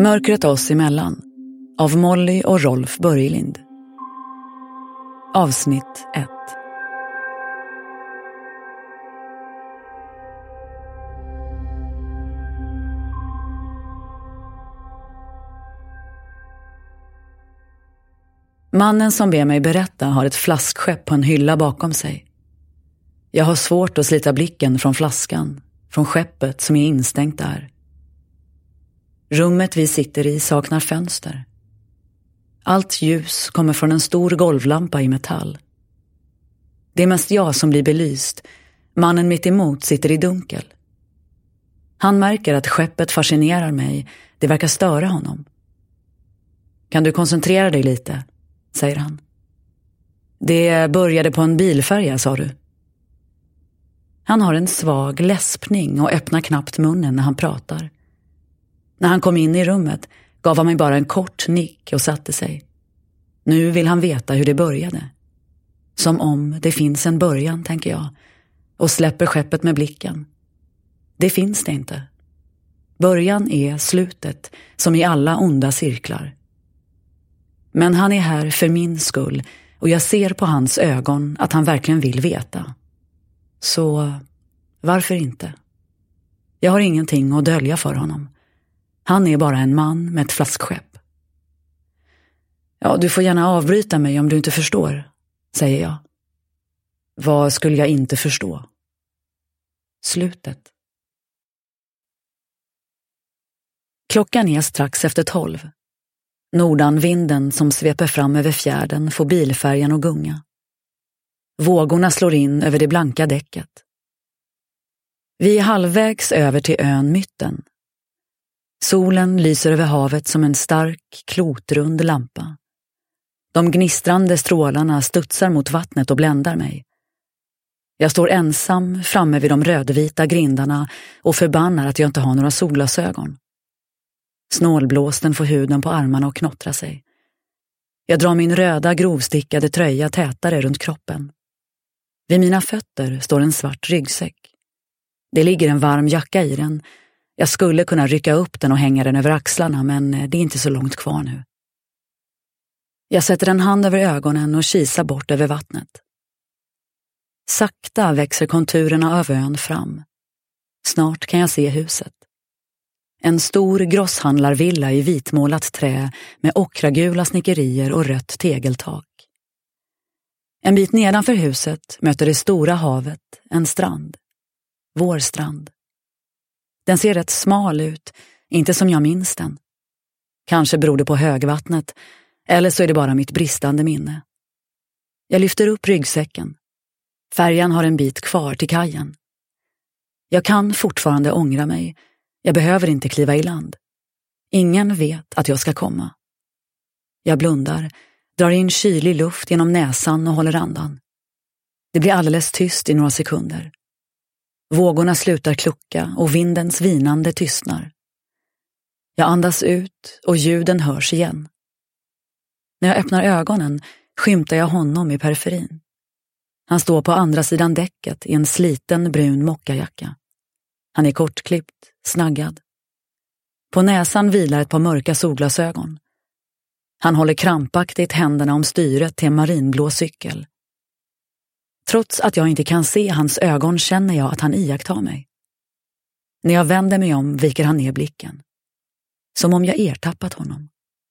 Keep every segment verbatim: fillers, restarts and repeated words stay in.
Mörkret oss emellan av Molly och Rolf Börjelind. Avsnitt ett. Mannen som ber mig berätta har ett flaskskepp på en hylla bakom sig. Jag har svårt att slita blicken från flaskan, från skeppet som är instängt där. Rummet vi sitter i saknar fönster. Allt ljus kommer från en stor golvlampa i metall. Det är mest jag som blir belyst. Mannen mitt emot sitter i dunkel. Han märker att skeppet fascinerar mig. Det verkar störa honom. Kan du koncentrera dig lite? Säger han. Det började på en bilfärja, sa du. Han har en svag läspning och öppnar knappt munnen när han pratar. När han kom in i rummet gav han mig bara en kort nick och satte sig. Nu vill han veta hur det började. Som om det finns en början, tänker jag, och släpper skeppet med blicken. Det finns det inte. Början är slutet, som i alla onda cirklar. Men han är här för min skull och jag ser på hans ögon att han verkligen vill veta. Så varför inte? Jag har ingenting att dölja för honom. Han är bara en man med ett flaskskepp. Ja, du får gärna avbryta mig om du inte förstår, säger jag. Vad skulle jag inte förstå? Slutet. Klockan är strax efter tolv. Nordanvinden som sveper fram över fjärden får bilfärjan att gunga. Vågorna slår in över det blanka däcket. Vi är halvvägs över till ön Mytten. Solen lyser över havet som en stark, klotrund lampa. De gnistrande strålarna studsar mot vattnet och bländar mig. Jag står ensam framme vid de rödvita grindarna och förbannar att jag inte har några solglasögon. Snålblåsten får huden på armarna och knottrar sig. Jag drar min röda grovstickade tröja tätare runt kroppen. Vid mina fötter står en svart ryggsäck. Det ligger en varm jacka i den. Jag skulle kunna rycka upp den och hänga den över axlarna, men det är inte så långt kvar nu. Jag sätter en hand över ögonen och kisar bort över vattnet. Sakta växer konturerna av ön fram. Snart kan jag se huset. En stor grosshandlarvilla i vitmålat trä med ockragula snickerier och rött tegeltak. En bit nedanför huset möter det stora havet en strand. Vår strand. Den ser rätt smal ut, inte som jag minns den. Kanske beror det på högvattnet, eller så är det bara mitt bristande minne. Jag lyfter upp ryggsäcken. Färjan har en bit kvar till kajen. Jag kan fortfarande ångra mig. Jag behöver inte kliva i land. Ingen vet att jag ska komma. Jag blundar, drar in kylig luft genom näsan och håller andan. Det blir alldeles tyst i några sekunder. Vågorna slutar klucka och vindens vinande tystnar. Jag andas ut och ljuden hörs igen. När jag öppnar ögonen skymtar jag honom i periferin. Han står på andra sidan däcket i en sliten brun mockajacka. Han är kortklippt, snaggad. På näsan vilar ett par mörka solglasögon. Han håller krampaktigt händerna om styret till en marinblå cykel. Trots att jag inte kan se hans ögon känner jag att han iakttar mig. När jag vänder mig om viker han ner blicken. Som om jag ertappat honom.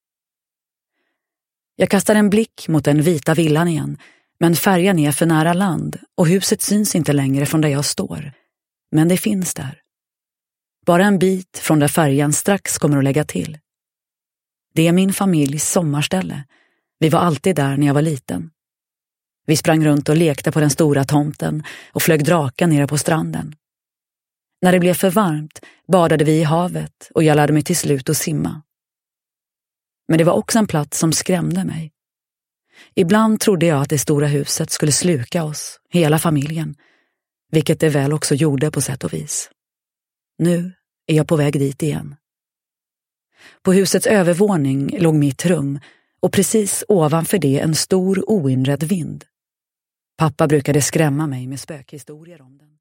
Jag kastar en blick mot den vita villan igen, men färjan är för nära land och huset syns inte längre från där jag står. Men det finns där. Bara en bit från där färjan strax kommer att lägga till. Det är min familjs sommarställe. Vi var alltid där när jag var liten. Vi sprang runt och lekte på den stora tomten och flög draka nere på stranden. När det blev för varmt badade vi i havet och jag lärde mig till slut att simma. Men det var också en plats som skrämde mig. Ibland trodde jag att det stora huset skulle sluka oss, hela familjen, vilket det väl också gjorde på sätt och vis. Nu är jag på väg dit igen. På husets övervåning låg mitt rum och precis ovanför det en stor oinredd vind. Pappa brukade skrämma mig med spökhistorier om den.